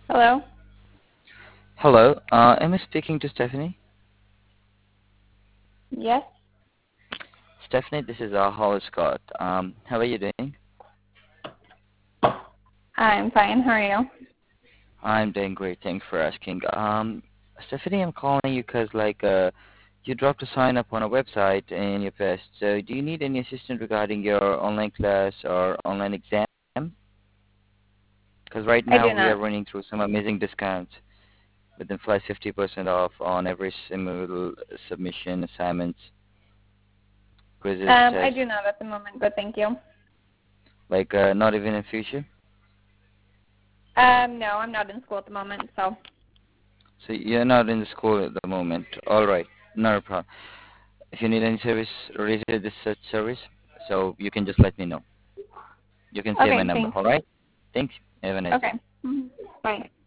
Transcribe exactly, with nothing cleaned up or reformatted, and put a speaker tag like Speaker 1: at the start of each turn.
Speaker 1: Hello?
Speaker 2: Hello, uh, am I speaking to Stephanie?
Speaker 1: Yes?
Speaker 2: Stephanie, this is uh, Hollis Scott. Um, how are you doing?
Speaker 1: I'm fine. How are you?
Speaker 2: I'm doing great. Thanks for asking. Um, Stephanie, I'm calling you because like uh, you dropped a sign up on a website in your past. So do you need any assistance regarding your online class or online exam? Because right
Speaker 1: I
Speaker 2: now
Speaker 1: do
Speaker 2: we
Speaker 1: not.
Speaker 2: are running through some amazing discounts with them flash fifty percent off on every single submission, assignments, quizzes,
Speaker 1: Um, I
Speaker 2: tests.
Speaker 1: do not at the moment, but thank you.
Speaker 2: Like uh, not even in future.
Speaker 1: Um, no, I'm not in school at the moment, so.
Speaker 2: So you're not in the school at the moment. All right, not a problem. If you need any service related to this such service, so you can just let me know. You can save my
Speaker 1: Okay,
Speaker 2: number.
Speaker 1: thanks.
Speaker 2: All right. Thanks. Have a nice day.
Speaker 1: Okay. Mhm. Bye.